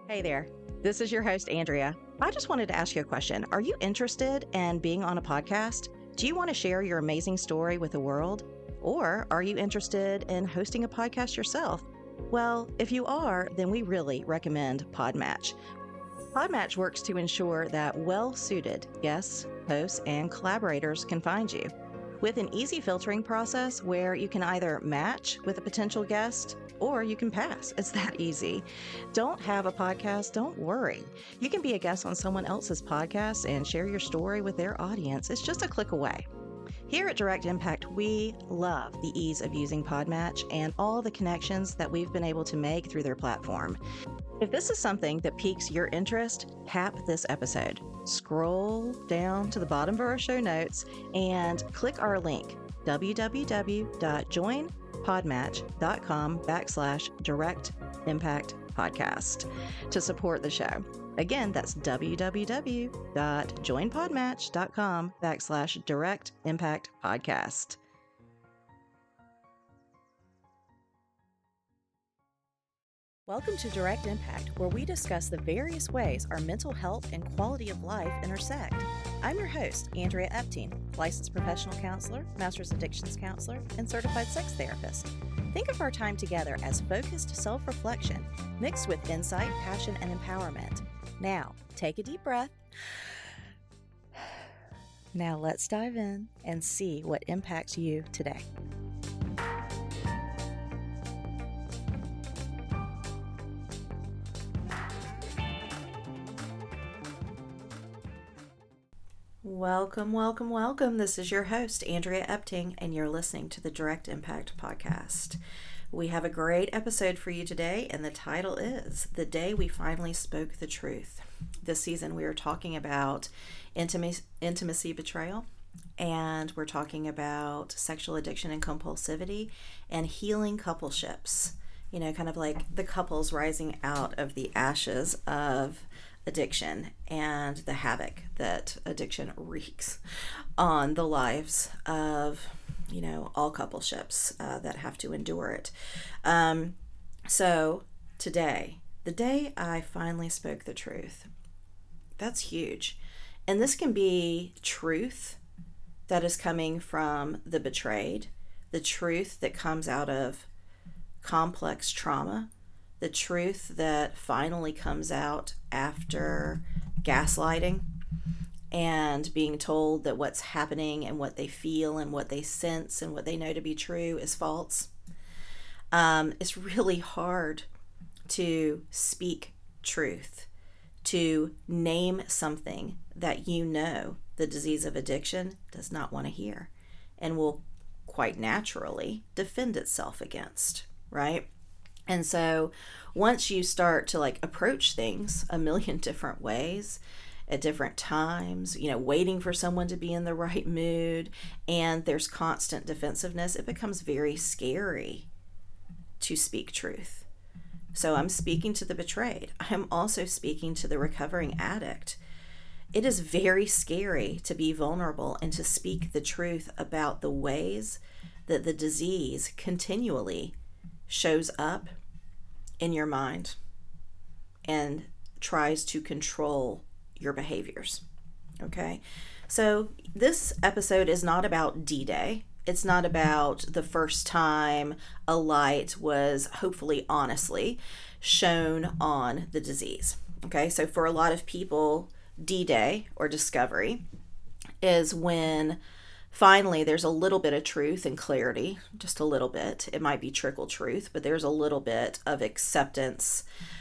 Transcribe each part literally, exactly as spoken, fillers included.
Hey there, this is your host, Andrea. I just wanted to ask you a question. Are you interested in being on a podcast? Do you want to share your amazing story with the world? Or are you interested in hosting a podcast yourself? Well, if you are, then we really recommend Podmatch. Podmatch works to ensure that well-suited guests, hosts, and collaborators can find you. With an easy filtering process where you can either match with a potential guest or you can pass. It's that easy. Don't have a podcast? Don't worry. You can be a guest on someone else's podcast and share your story with their audience. It's just a click away. Here at Direct Impact, we love the ease of using Podmatch and all the connections that we've been able to make through their platform. If this is something that piques your interest, tap this episode. Scroll down to the bottom of our show notes and click our link, www.joinpodmatch.com backslash direct impact podcast to support the show. Again, that's www.joinpodmatch.com backslash direct impact podcast. Welcome to Direct Impact, where we discuss the various ways our mental health and quality of life intersect. I'm your host, Andrea Epting, licensed professional counselor, master's addictions counselor, and certified sex therapist. Think of our time together as focused self-reflection, mixed with insight, passion, and empowerment. Now, take a deep breath. Now let's dive in and see what impacts you today. Welcome, welcome, welcome. This is your host, Andrea Epting, and you're listening to the Direct Impact Podcast. We have a great episode for you today, and the title is The Day We Finally Spoke the Truth. This season, we are talking about intimacy, intimacy betrayal, and we're talking about sexual addiction and compulsivity and healing coupleships. You know, kind of like the couples rising out of the ashes of addiction and the havoc that addiction wreaks on the lives of, you know, all coupleships uh, that have to endure it. Um, so today, the day I finally spoke the truth, that's huge. And this can be truth that is coming from the betrayed, the truth that comes out of complex trauma, the truth that finally comes out after gaslighting and being told that what's happening and what they feel and what they sense and what they know to be true is false. Um, it's really hard to speak truth, to name something that you know the disease of addiction does not want to hear and will quite naturally defend itself against, right? And so once you start to like approach things a million different ways at different times, you know, waiting for someone to be in the right mood, and there's constant defensiveness, it becomes very scary to speak truth. So I'm speaking to the betrayed. I'm also speaking to the recovering addict. It is very scary to be vulnerable and to speak the truth about the ways that the disease continually shows up in your mind and tries to control your behaviors. Okay, so this episode is not about D-Day. It's not about the first time a light was hopefully honestly shown on the disease. Okay, so for a lot of people, D-Day or discovery is when finally there's a little bit of truth and clarity, just a little bit. It might be trickle truth, but there's a little bit of acceptance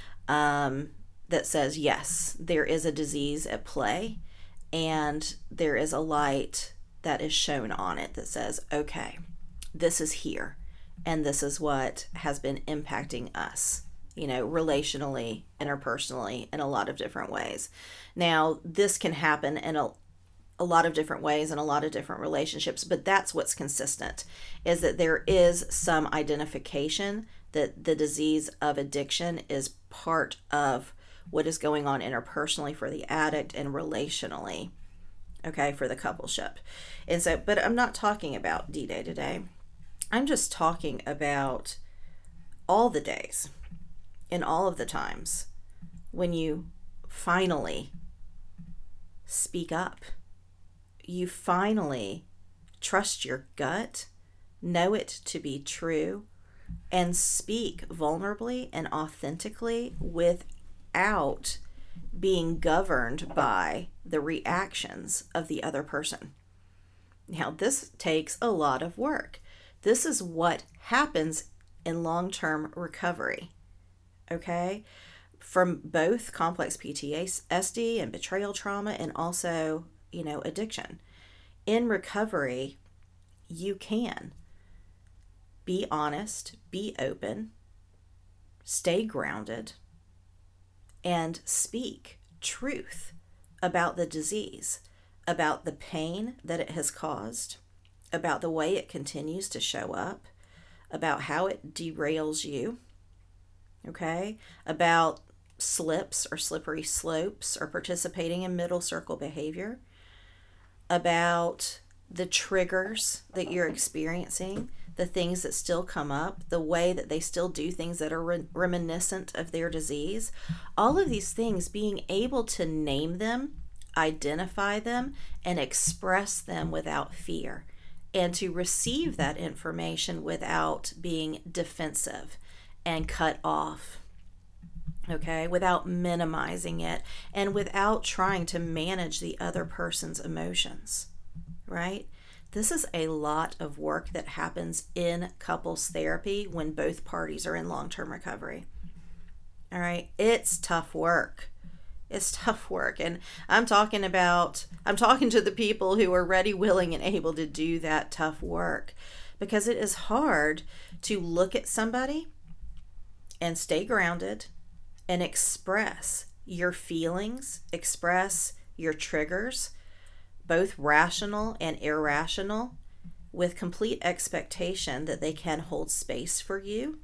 um, that says, yes, there is a disease at play, and there is a light that is shown on it that says, okay, this is here, and this is what has been impacting us, you know, relationally, interpersonally, in a lot of different ways. Now, this can happen in a a lot of different ways and a lot of different relationships, but that's what's consistent, is that there is some identification that the disease of addiction is part of what is going on interpersonally for the addict and relationally, okay, for the coupleship. And so, but I'm not talking about D-Day today. I'm just talking about all the days and all of the times when you finally speak up. You finally trust your gut, know it to be true, and speak vulnerably and authentically without being governed by the reactions of the other person. Now, this takes a lot of work. This is what happens in long-term recovery, okay? From both complex P T S D and betrayal trauma, and also, you know, addiction. In recovery, you can be honest, be open, stay grounded, and speak truth about the disease, about the pain that it has caused, about the way it continues to show up, about how it derails you, okay? About slips or slippery slopes or participating in middle circle behavior, about the triggers that you're experiencing, the things that still come up, the way that they still do things that are re- reminiscent of their disease. All of these things, being able to name them, identify them, and express them without fear, and to receive that information without being defensive and cut off, okay, without minimizing it, and without trying to manage the other person's emotions, right? This is a lot of work that happens in couples therapy when both parties are in long-term recovery. All right, it's tough work. It's tough work. And I'm talking about, I'm talking to the people who are ready, willing, and able to do that tough work, because it is hard to look at somebody and stay grounded and express your feelings, express your triggers, both rational and irrational, with complete expectation that they can hold space for you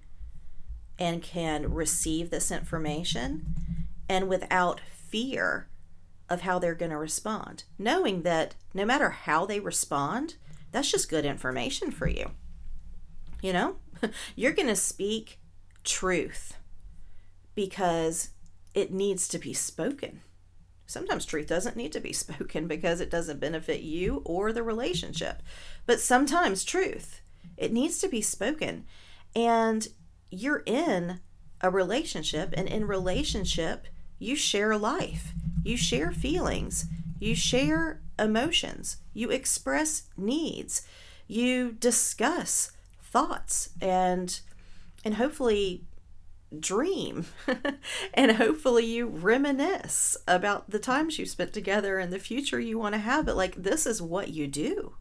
and can receive this information, and without fear of how they're going to respond, knowing that no matter how they respond, that's just good information for you. You know, you're going to speak truth because it needs to be spoken. Sometimes truth doesn't need to be spoken because it doesn't benefit you or the relationship. But sometimes truth, it needs to be spoken. And you're in a relationship, and in relationship, you share life, you share feelings, you share emotions, you express needs, you discuss thoughts, and and hopefully dream and hopefully you reminisce about the times you spent together and the future you want to have. But like, this is what you do.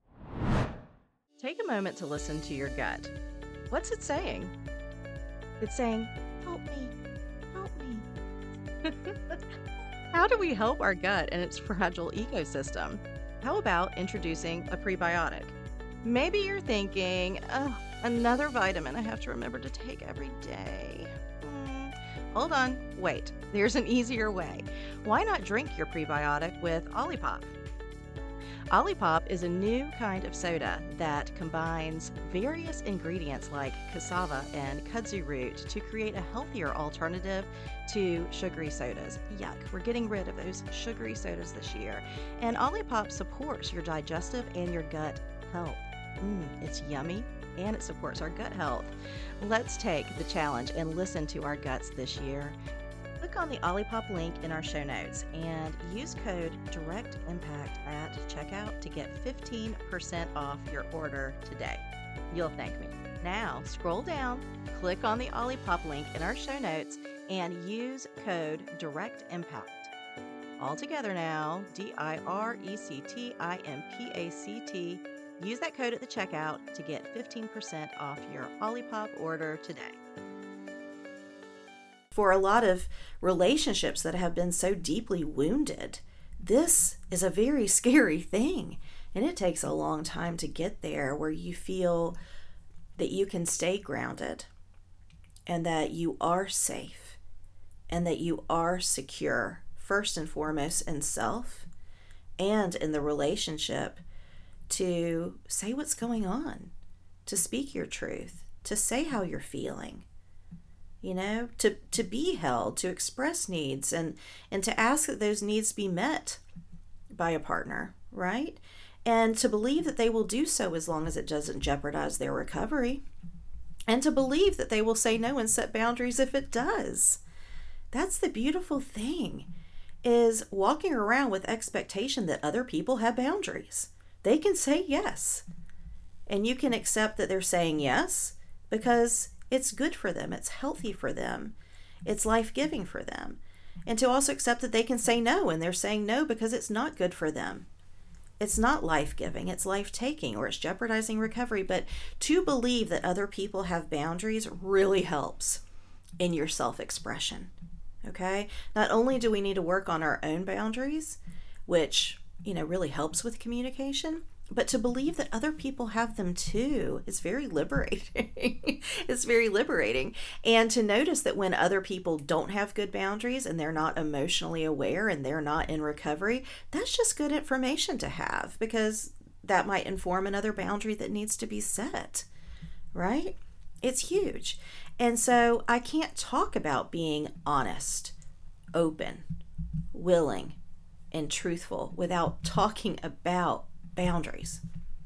Take a moment to listen to your gut. What's it saying? It's saying, help me, help me. How do we help our gut and its fragile ecosystem? How about introducing a prebiotic? Maybe you're thinking, oh, another vitamin I have to remember to take every day. Mm, hold on, wait, there's an easier way. Why not drink your prebiotic with Olipop? Olipop is a new kind of soda that combines various ingredients like cassava and kudzu root to create a healthier alternative to sugary sodas. Yuck, we're getting rid of those sugary sodas this year. And Olipop supports your digestive and your gut health. Mm, it's yummy, and it supports our gut health. Let's take the challenge and listen to our guts this year. Click on the Olipop link in our show notes and use code DIRECTIMPACT at checkout to get fifteen percent off your order today. You'll thank me. Now, scroll down, click on the Olipop link in our show notes, and use code DIRECTIMPACT. All together now, D I R E C T I M P A C T. Use that code at the checkout to get fifteen percent off your Olipop order today. For a lot of relationships that have been so deeply wounded, this is a very scary thing. And it takes a long time to get there where you feel that you can stay grounded and that you are safe and that you are secure, first and foremost in self and in the relationship, to say what's going on, to speak your truth, to say how you're feeling. you know, to, to be held, to express needs, and, and to ask that those needs be met by a partner, right? And to believe that they will do so as long as it doesn't jeopardize their recovery. And to believe that they will say no and set boundaries if it does. That's the beautiful thing, is walking around with expectation that other people have boundaries. They can say yes. And you can accept that they're saying yes because it's good for them. It's healthy for them. It's life-giving for them. And to also accept that they can say no, and they're saying no because it's not good for them. It's not life-giving, it's life-taking, or it's jeopardizing recovery. But to believe that other people have boundaries really helps in your self-expression, okay? Not only do we need to work on our own boundaries, which, you know, really helps with communication, but to believe that other people have them too is very liberating. It's very liberating. And to notice that when other people don't have good boundaries and they're not emotionally aware and they're not in recovery, that's just good information to have, because that might inform another boundary that needs to be set, right? It's huge. And so I can't talk about being honest, open, willing, and truthful without talking about boundaries.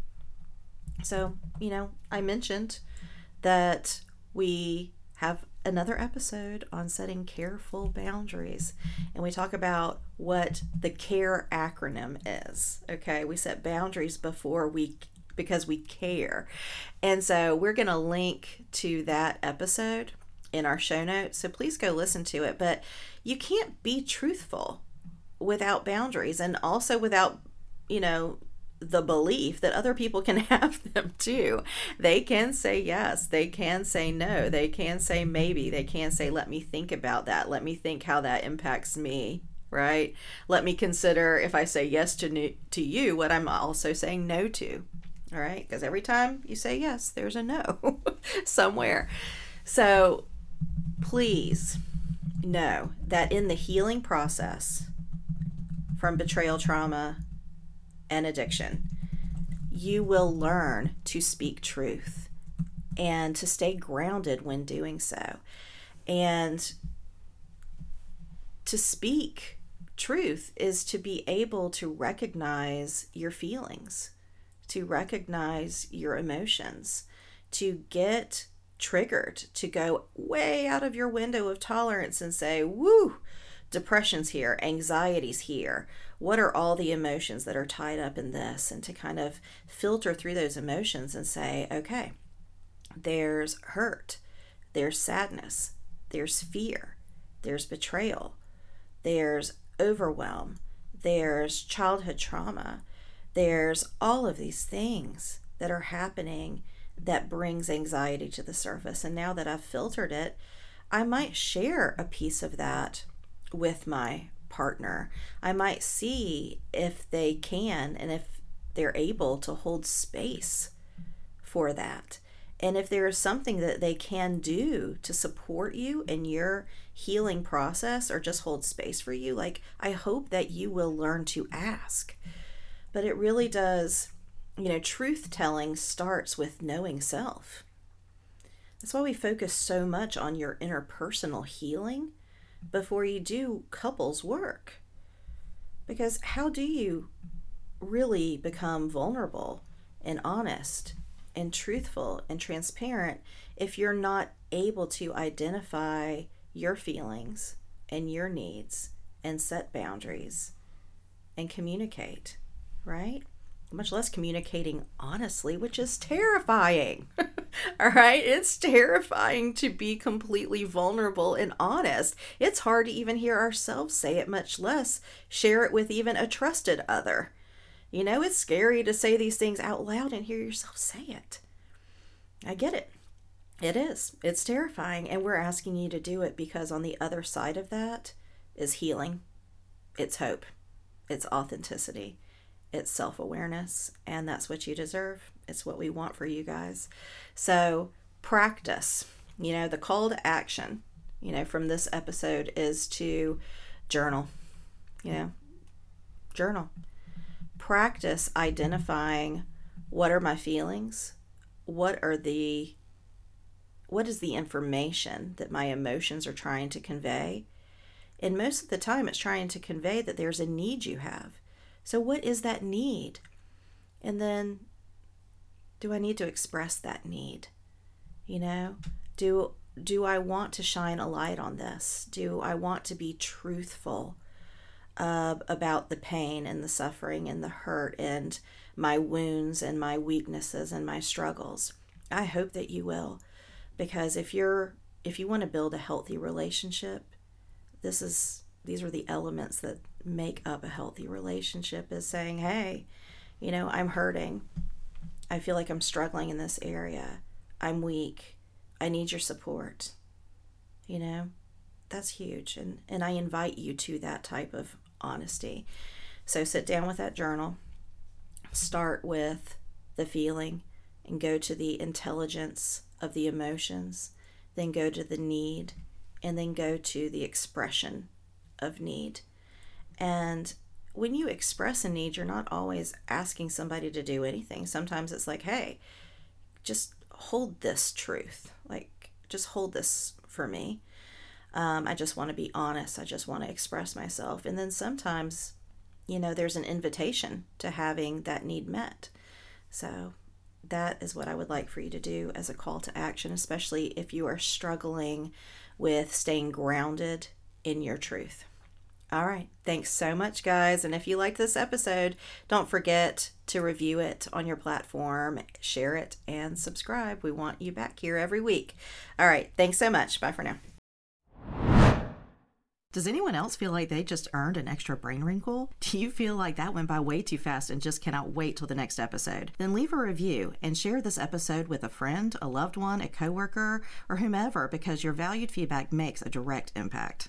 So, you know, I mentioned that we have another episode on setting careful boundaries, and we talk about what the CARE acronym is. Okay, we set boundaries before we because we care. And so we're going to link to that episode in our show notes, so please go listen to it. But you can't be truthful without boundaries, and also without, you know, the belief that other people can have them too. They can say yes, they can say no, they can say maybe, they can say, let me think about that, let me think how that impacts me, right? Let me consider, if I say yes to to you, what I'm also saying no to, all right? Because every time you say yes, there's a no somewhere. So please know that in the healing process from betrayal trauma and addiction, you will learn to speak truth and to stay grounded when doing so. And to speak truth is to be able to recognize your feelings, to recognize your emotions, to get triggered, to go way out of your window of tolerance and say, woo, depression's here, anxiety's here. What are all the emotions that are tied up in this? And to kind of filter through those emotions and say, okay, there's hurt, there's sadness, there's fear, there's betrayal, there's overwhelm, there's childhood trauma, there's all of these things that are happening that brings anxiety to the surface. And now that I've filtered it, I might share a piece of that with my partner. I might see if they can and if they're able to hold space for that. And if there is something that they can do to support you in your healing process or just hold space for you, like, I hope that you will learn to ask. But it really does, you know, truth telling starts with knowing self. That's why we focus so much on your interpersonal healing before you do couples work. Because how do you really become vulnerable and honest and truthful and transparent if you're not able to identify your feelings and your needs and set boundaries and communicate, right? Much less communicating honestly, which is terrifying. All right. It's terrifying to be completely vulnerable and honest. It's hard to even hear ourselves say it, much less share it with even a trusted other. You know, it's scary to say these things out loud and hear yourself say it. I get it. It is. It's terrifying. And we're asking you to do it because on the other side of that is healing. It's hope. It's authenticity. It's self-awareness, and that's what you deserve. It's what we want for you guys. So practice. You know, the call to action, you know, from this episode is to journal. You know, journal. Practice identifying what are my feelings, what are the what is the information that my emotions are trying to convey? And most of the time it's trying to convey that there's a need you have. So what is that need? And then, do I need to express that need? You know, do do I want to shine a light on this? Do I want to be truthful uh, about the pain and the suffering and the hurt and my wounds and my weaknesses and my struggles? I hope that you will, because if you're if you want to build a healthy relationship, this is these are the elements that make up a healthy relationship, is saying, hey, you know, I'm hurting. I feel like I'm struggling in this area. I'm weak. I need your support. You know, that's huge. And, and I invite you to that type of honesty. So sit down with that journal, start with the feeling and go to the intelligence of the emotions, then go to the need, and then go to the expression of need. And when you express a need, you're not always asking somebody to do anything. Sometimes it's like, hey, just hold this truth. Like, just hold this for me. Um, I just want to be honest. I just want to express myself. And then sometimes, you know, there's an invitation to having that need met. So that is what I would like for you to do as a call to action, especially if you are struggling with staying grounded in your truth. All right. Thanks so much, guys. And if you liked this episode, don't forget to review it on your platform, share it, and subscribe. We want you back here every week. All right. Thanks so much. Bye for now. Does anyone else feel like they just earned an extra brain wrinkle? Do you feel like that went by way too fast and just cannot wait till the next episode? Then leave a review and share this episode with a friend, a loved one, a coworker, or whomever, because your valued feedback makes a direct impact.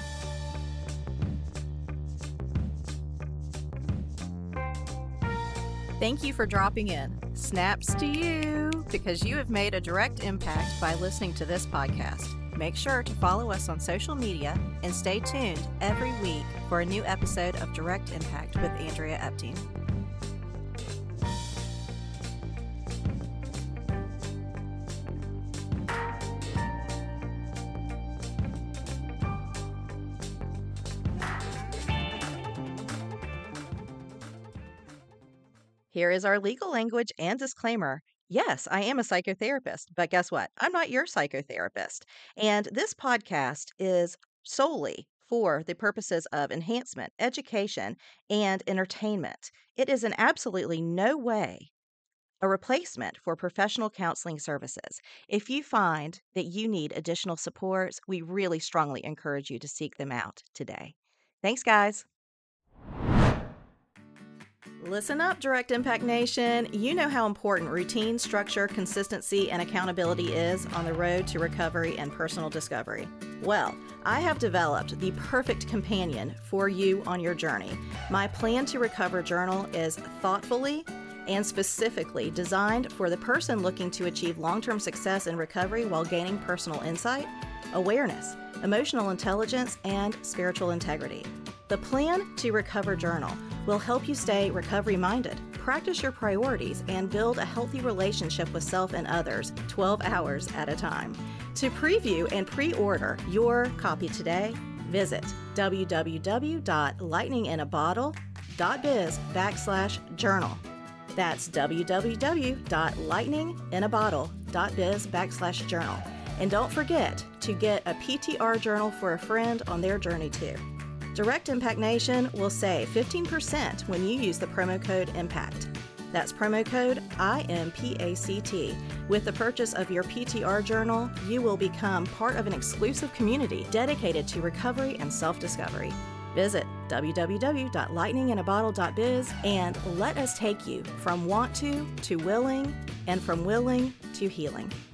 Thank you for dropping in. Snaps to you, because you have made a direct impact by listening to this podcast. Make sure to follow us on social media and stay tuned every week for a new episode of Direct Impact with Andrea Epting. Here is our legal language and disclaimer. Yes, I am a psychotherapist, but guess what? I'm not your psychotherapist. And this podcast is solely for the purposes of enhancement, education, and entertainment. It is in absolutely no way a replacement for professional counseling services. If you find that you need additional supports, we really strongly encourage you to seek them out today. Thanks, guys. Listen up, Direct Impact Nation. You know how important routine, structure, consistency, and accountability is on the road to recovery and personal discovery. Well, I have developed the perfect companion for you on your journey. My Plan to Recover journal is thoughtfully and specifically designed for the person looking to achieve long-term success in recovery while gaining personal insight, awareness, emotional intelligence, and spiritual integrity. The Plan to Recover journal will help you stay recovery-minded, practice your priorities, and build a healthy relationship with self and others twelve hours at a time. To preview and pre-order your copy today, visit www.lightninginabottle.biz backslash journal. That's www.lightninginabottle.biz backslash journal. And don't forget to get a P T R journal for a friend on their journey too. Direct Impact Nation will save fifteen percent when you use the promo code IMPACT. That's promo code I M P A C T. With the purchase of your P T R journal, you will become part of an exclusive community dedicated to recovery and self-discovery. Visit www.lightninginabottle.biz and let us take you from want to to willing and from willing to healing.